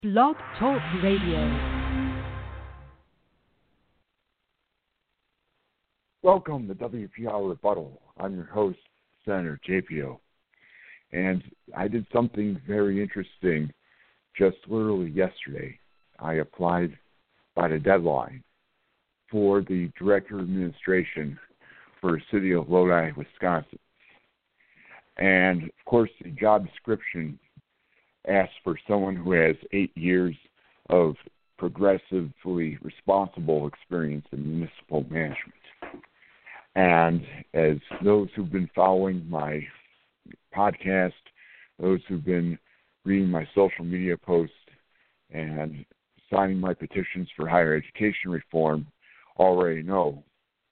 Blog Talk Radio. Welcome to WPR Rebuttal. I'm your host, Senator JPO. And I did something very interesting just literally yesterday. I applied by the deadline for the Director of Administration for the City of Lodi, Wisconsin. And, of course, the job description asks for someone who has 8 years of progressively responsible experience in municipal management. And as those who've been following my podcast, those who've been reading my social media posts and signing my petitions for higher education reform already know,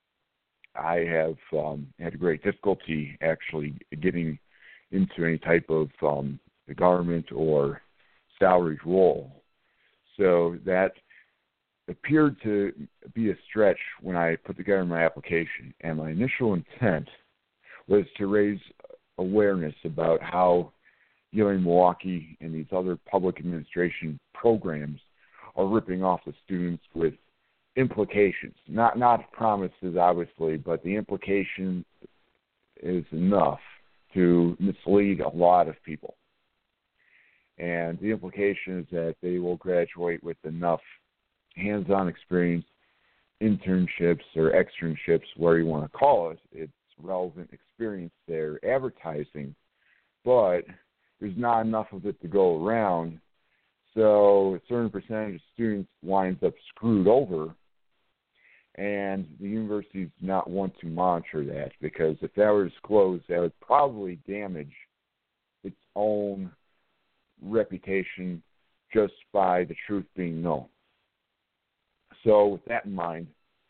I have had great difficulty actually getting into any type of government or salaried role. So that appeared to be a stretch when I put together my application. And my initial intent was to raise awareness about how Milwaukee and these other public administration programs are ripping off the students with implications. Not promises, obviously, but the implication is enough to mislead a lot of people. And the implication is that they will graduate with enough hands-on experience, internships or externships, whatever you want to call it. It's relevant experience they're advertising, but there's not enough of it to go around. So a certain percentage of students winds up screwed over, and the university does not want to monitor that, because if that were disclosed, that would probably damage its own reputation just by the truth being known. So with that in mind,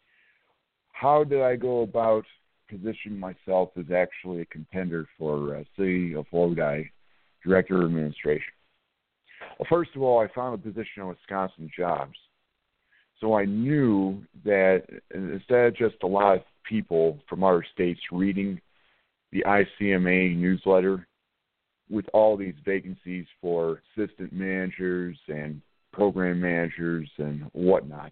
how did I go about positioning myself as actually a contender for City of Lodi Director of Administration? Well, first of all, I found a position on Wisconsin Jobs. So I knew that instead of just a lot of people from other states reading the ICMA newsletter with all these vacancies for assistant managers and program managers and whatnot,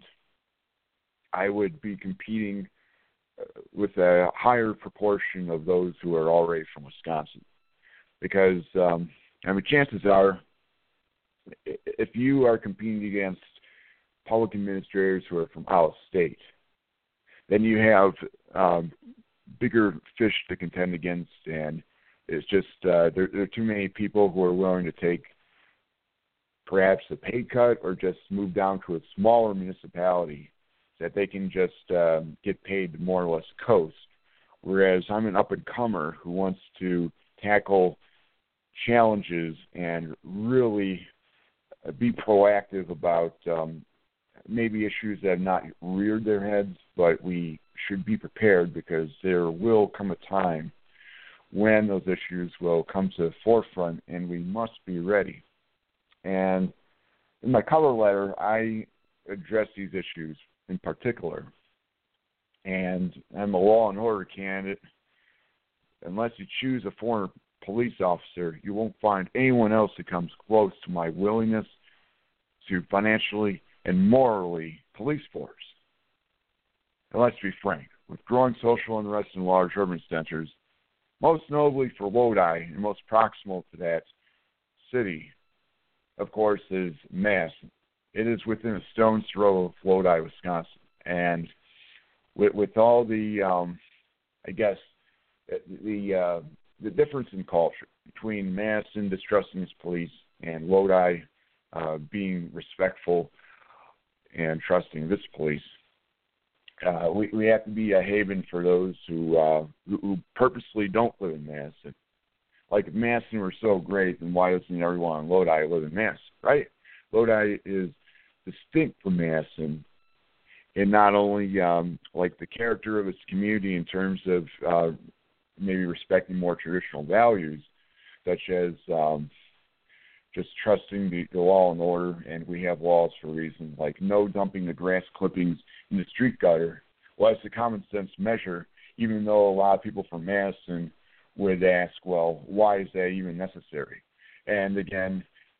I would be competing with a higher proportion of those who are already from Wisconsin. Because, chances are, if you are competing against public administrators who are from out of state, then you have bigger fish to contend against, and it's just there are too many people who are willing to take perhaps a pay cut or just move down to a smaller municipality so that they can just get paid more or less coast. Whereas I'm an up-and-comer who wants to tackle challenges and really be proactive about maybe issues that have not reared their heads, but we should be prepared, because there will come a time when those issues will come to the forefront, and we must be ready. And in my cover letter, I address these issues in particular. And I'm a law and order candidate. Unless you choose a former police officer, you won't find anyone else who comes close to my willingness to financially and morally police force. And let's be frank, with growing social unrest in large urban centers, most notably for Lodi and most proximal to that city, of course, is Madison. It is within a stone's throw of Lodi, Wisconsin. And with all the, the difference in culture between Madison distrusting its police and Lodi being respectful and trusting of its police, we have to be a haven for those who purposely don't live in Madison. Like, if Madison were so great, then why doesn't everyone in Lodi live in Madison, right? Lodi is distinct from Madison in not only the character of its community in terms of maybe respecting more traditional values, such as just trusting the law and order, and we have laws for a reason, like no dumping the grass clippings in the street gutter. Well, it's a common sense measure, even though a lot of people from Madison would ask, well, why is that even necessary? And again,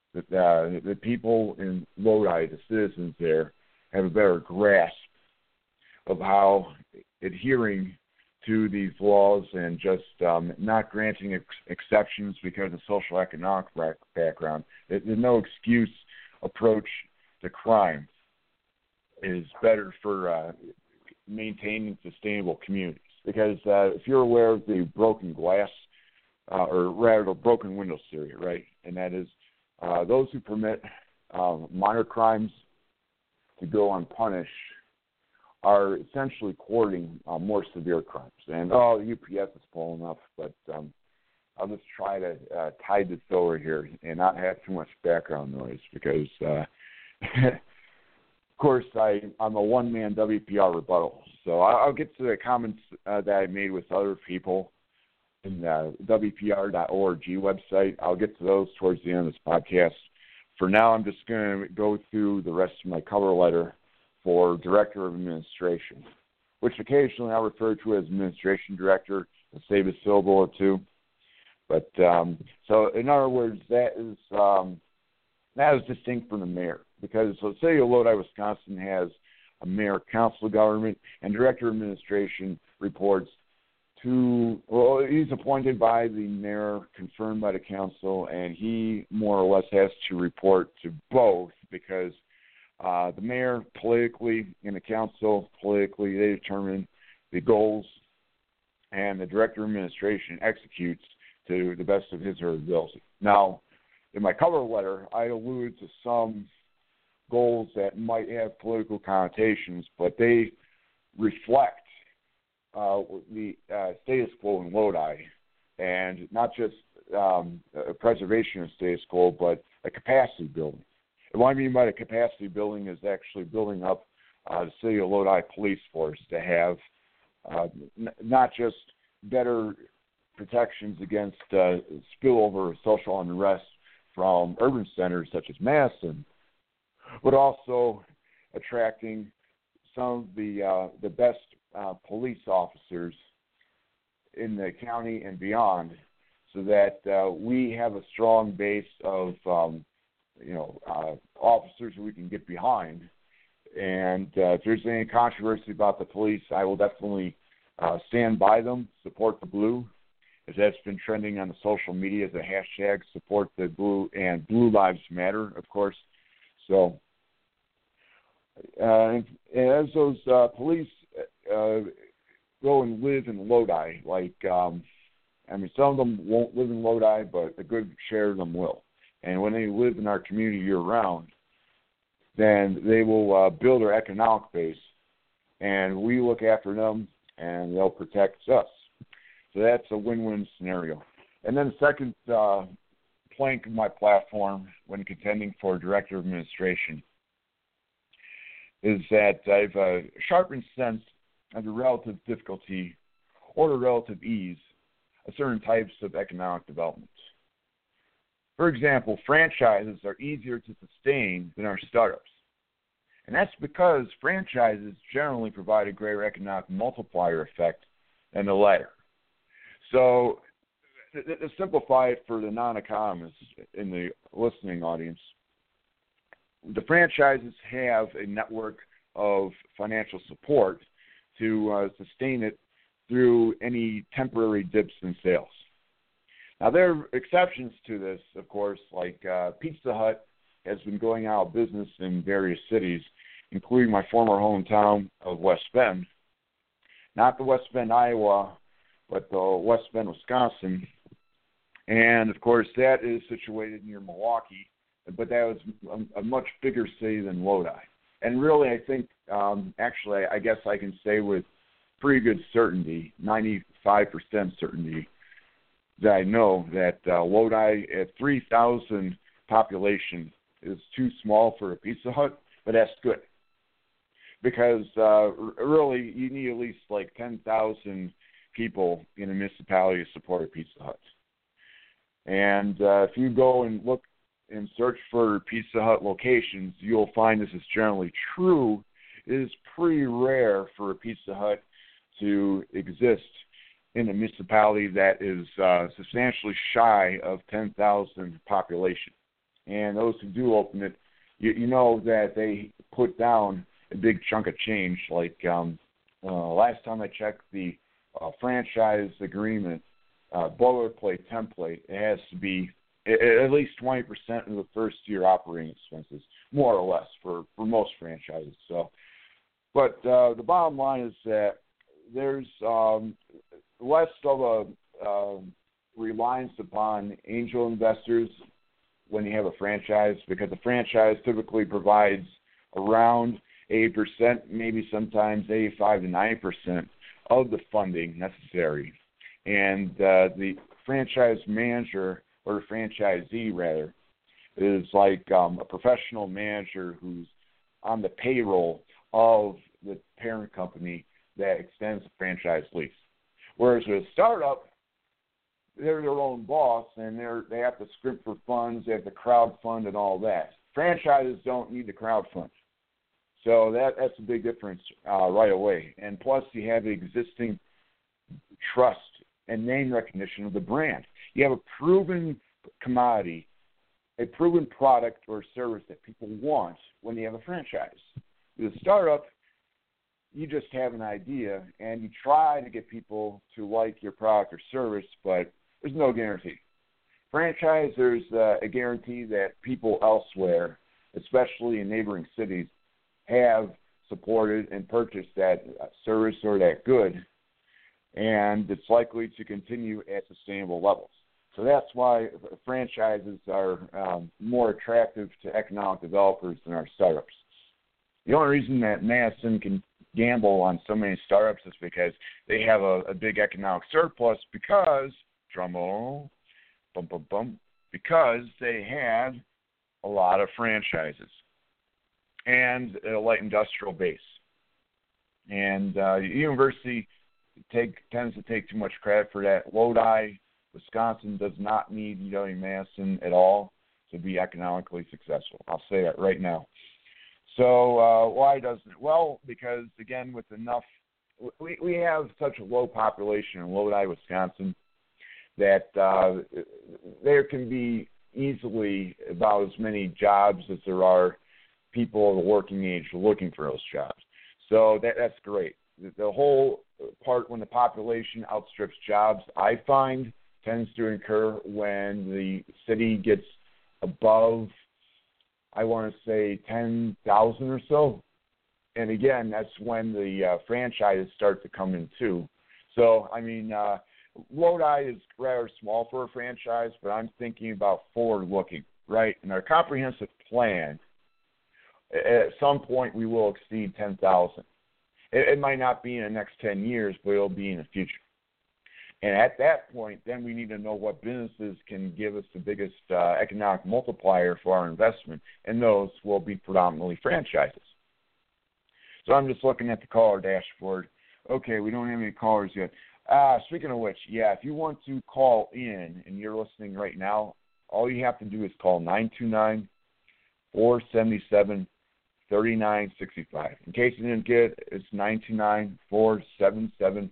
the people in Lodi, the citizens there, have a better grasp of how adhering to these laws and just not granting exceptions because of social economic background. There's no excuse approach to crime is better for maintaining sustainable communities. Because if you're aware of the broken glass, or rather broken window theory, right? And that is those who permit minor crimes to go unpunished are essentially courting more severe crimes. And, the UPS is pulling up, but I'll just try to tide this over here and not have too much background noise because, of course, I'm a one-man WPR rebuttal. So I'll get to the comments that I made with other people in the WPR.org website. I'll get to those towards the end of this podcast. For now, I'm just going to go through the rest of my cover letter for Director of Administration, which occasionally I refer to as Administration Director to save a syllable or two. But so, in other words, that is distinct from the mayor, because the city of Lodi, Wisconsin, has a mayor-council government, and Director of Administration reports to, well, he's appointed by the mayor, confirmed by the council, and he more or less has to report to both because the mayor politically and the council politically, they determine the goals, and the Director of Administration executes to the best of his or her ability. Now, in my cover letter, I allude to some goals that might have political connotations, but they reflect the status quo in Lodi, and not just a preservation of status quo, but a capacity building. And what I mean by the capacity building is actually building up the city of Lodi police force to have not just better protections against spillover of social unrest from urban centers such as Madison, but also attracting some of the best police officers in the county and beyond, so that we have a strong base of officers who we can get behind. And if there's any controversy about the police, I will definitely stand by them, support the blue, as that's been trending on the social media as a hashtag, support the blue, and Blue Lives Matter, of course. So as those police go and live in Lodi, some of them won't live in Lodi, but a good share of them will. And when they live in our community year-round, then they will build our economic base, and we look after them, and they'll protect us. So that's a win-win scenario. And then the second plank of my platform when contending for Director of Administration is that I've a sharpened sense of the relative difficulty or the relative ease of certain types of economic development. For example, franchises are easier to sustain than our startups. And that's because franchises generally provide a greater economic multiplier effect than the latter. So, to simplify it for the non-economists in the listening audience, the franchises have a network of financial support to sustain it through any temporary dips in sales. Now, there are exceptions to this, of course, like Pizza Hut has been going out of business in various cities, including my former hometown of West Bend. Not the West Bend, Iowa, but the West Bend, Wisconsin. And, of course, that is situated near Milwaukee, but that was a much bigger city than Lodi. And really, I think, I guess I can say with pretty good certainty, 95% certainty, that I know that Lodi at 3,000 population is too small for a Pizza Hut, but that's good. Because really, you need at least like 10,000 people in a municipality to support a Pizza Hut. And if you go and look and search for Pizza Hut locations, you'll find this is generally true. It is pretty rare for a Pizza Hut to exist in a municipality that is substantially shy of 10,000 population. And those who do open it, you know that they put down a big chunk of change. Like last time I checked the franchise agreement, boilerplate template, it has to be at least 20% of the first year operating expenses, more or less, for most franchises. So, but the bottom line is that there's less of a reliance upon angel investors when you have a franchise, because a franchise typically provides around 80%, maybe sometimes 85 to 90% of the funding necessary. And the franchise manager, or franchisee rather, is like a professional manager who's on the payroll of the parent company that extends the franchise lease. Whereas with a startup, they're their own boss, and they have to script for funds, they have to crowdfund and all that. Franchises don't need to crowdfund. So that's a big difference right away. And plus, you have the existing trust and name recognition of the brand. You have a proven commodity, a proven product or service that people want when you have a franchise. With a startup, you just have an idea, and you try to get people to like your product or service, but there's no guarantee. Franchise, there's a guarantee that people elsewhere, especially in neighboring cities, have supported and purchased that service or that good, and it's likely to continue at sustainable levels. So that's why franchises are more attractive to economic developers than our startups. The only reason that Madison can gamble on so many startups is because they have a big economic surplus because, drumroll, bum, bum, bum, because they have a lot of franchises and a light industrial base. And the university tends to take too much credit for that. Lodi, Wisconsin does not need UW-Madison at all to be economically successful. I'll say that right now. So why doesn't it? Well, because, again, with enough – we have such a low population in Lodi, Wisconsin, that there can be easily about as many jobs as there are people of the working age looking for those jobs. So that's great. The whole part when the population outstrips jobs, I find, tends to occur when the city gets above, I want to say, 10,000 or so. And again, that's when the franchises start to come in too. So, I mean, Lodi is rather small for a franchise, but I'm thinking about forward-looking, right? In our comprehensive plan, at some point we will exceed 10,000. It might not be in the next 10 years, but it'll be in the future. And at that point, then we need to know what businesses can give us the biggest economic multiplier for our investment, and those will be predominantly franchises. So I'm just looking at the caller dashboard. Okay, we don't have any callers yet. Speaking of which, yeah, if you want to call in and you're listening right now, all you have to do is call 929-477-3965. In case you didn't get it, it's 929-477-3965.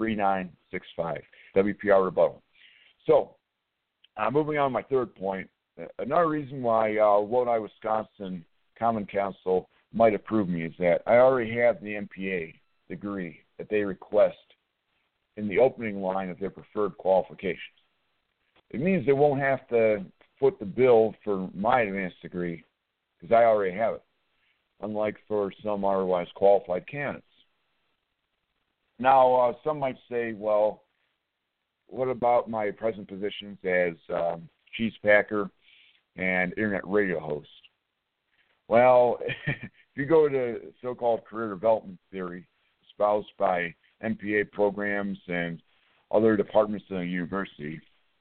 WPR rebuttal. So, moving on to my third point, another reason why Lodi, Wisconsin Common Council might approve me is that I already have the MPA degree that they request in the opening line of their preferred qualifications. It means they won't have to foot the bill for my advanced degree because I already have it, unlike for some otherwise qualified candidates. Now, some might say, well, what about my present positions as cheese packer and internet radio host? Well, if you go to so-called career development theory espoused by MPA programs and other departments in a university,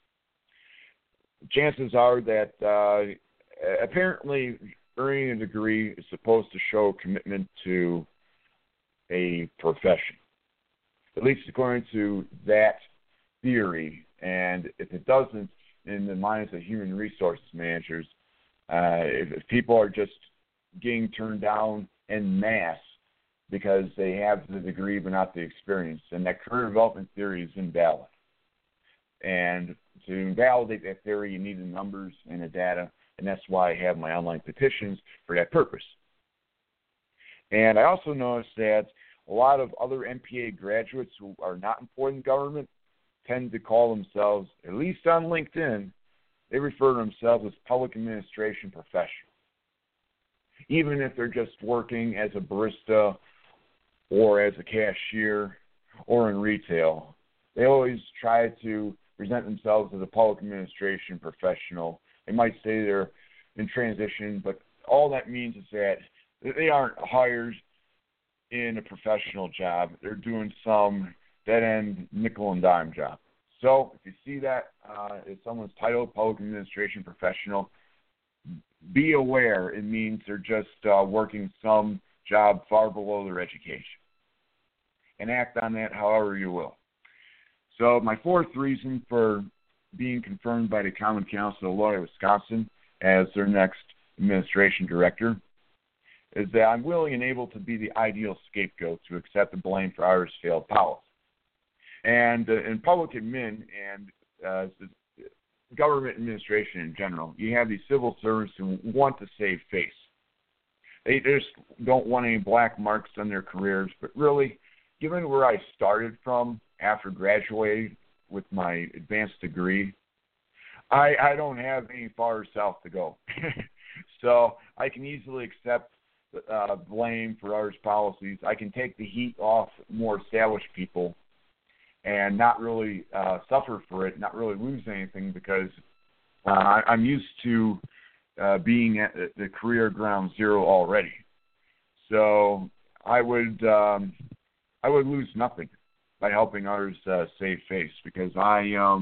chances are that apparently earning a degree is supposed to show commitment to a profession, at least according to that theory. And if it doesn't, in the minds of human resources managers, if people are just getting turned down en masse because they have the degree but not the experience, and that career development theory is invalid. And to invalidate that theory, you need the numbers and the data and that's why I have my online petitions for that purpose. And I also noticed that a lot of other MPA graduates who are not employed in government tend to call themselves, at least on LinkedIn, they refer to themselves as public administration professionals. Even if they're just working as a barista or as a cashier or in retail, they always try to present themselves as a public administration professional. They might say they're in transition, but all that means is that they aren't hired in a professional job. They're doing some dead-end nickel-and-dime job. So if you see that as someone's title, public administration professional, be aware it means they're just working some job far below their education. And act on that however you will. So my fourth reason for being confirmed by the Common Council of Loyola, Wisconsin as their next administration director is that I'm willing and able to be the ideal scapegoat to accept the blame for ours failed policy. And in public admin and government administration in general, you have these civil servants who want to save face. They just don't want any black marks on their careers. But really, given where I started from after graduating with my advanced degree, I don't have any far south to go. So I can easily accept blame for ours policies. I can take the heat off more established people and not really suffer for it, not really lose anything, because I'm used to being at the career ground zero already. So I would lose nothing by helping others save face, because I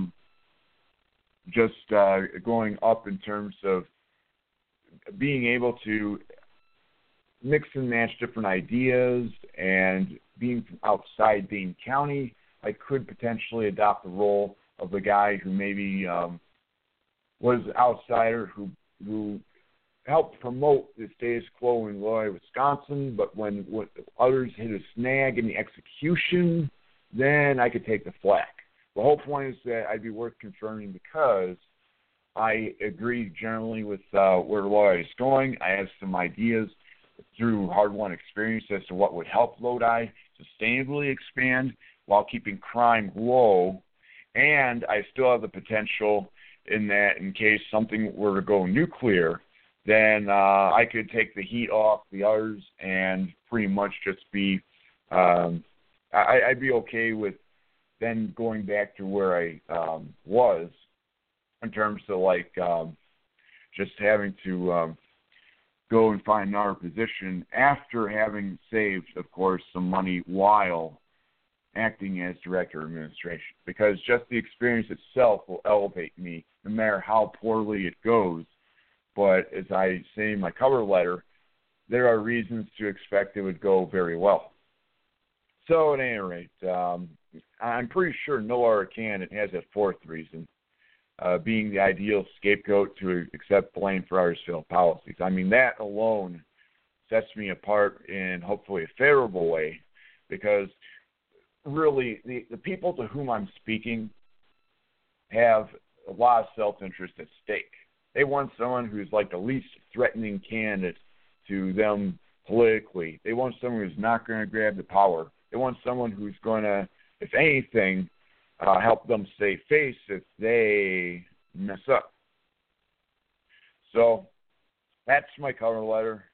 just going up in terms of being able to mix and match different ideas, and being from outside Dane County, I could potentially adopt the role of the guy who maybe was an outsider who helped promote the status quo in Loyola, Wisconsin, but when others hit a snag in the execution, then I could take the flak. The whole point is that I'd be worth confirming because I agree generally with where Loyola is going. I have some ideas through hard-won experience as to what would help Lodi sustainably expand while keeping crime low, and I still have the potential in that in case something were to go nuclear, then I could take the heat off the others and pretty much just be, I'd be okay with then going back to where I was in terms of like just having to go and find another position after having saved, of course, some money while acting as director of administration, because just the experience itself will elevate me no matter how poorly it goes. But as I say in my cover letter, there are reasons to expect it would go very well. So at any rate, I'm pretty sure no other candidate has a fourth reason, being the ideal scapegoat to accept blame for our failed policies. I mean, that alone sets me apart in hopefully a favorable way, because really the people to whom I'm speaking have a lot of self-interest at stake. They want someone who's like the least threatening candidate to them politically. They want someone who's not going to grab the power. They want someone who's going to, if anything, help them save face if they mess up. So that's my cover letter.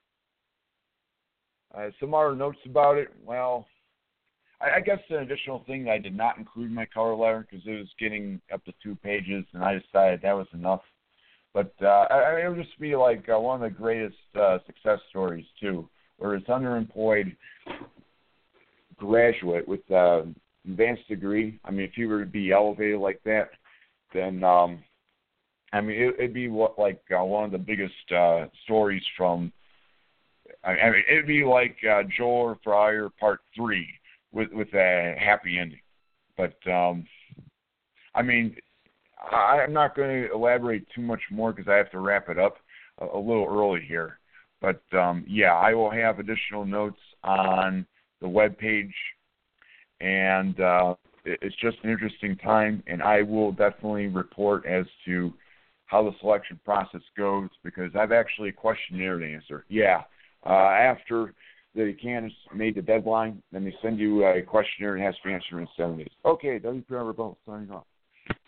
Some other notes about it. Well, I guess an additional thing that I did not include in my cover letter because it was getting up to 2 pages, and I decided that was enough. But it would just be like one of the greatest success stories, too, where it's underemployed graduate with advanced degree. I mean, if you were to be elevated like that, then, I mean, it'd be one of the biggest stories from, I mean, it'd be like Joel Fryer Part 3 with a happy ending. But, I mean, I'm not going to elaborate too much more because I have to wrap it up a little early here. But, yeah, I will have additional notes on the webpage, and it's just an interesting time, and I will definitely report as to how the selection process goes, because I've actually a questionnaire to answer. Yeah, after the candidates made the deadline, then they send you a questionnaire and it has to be answered in 7 days. Okay, WPR Rebuttal signing off.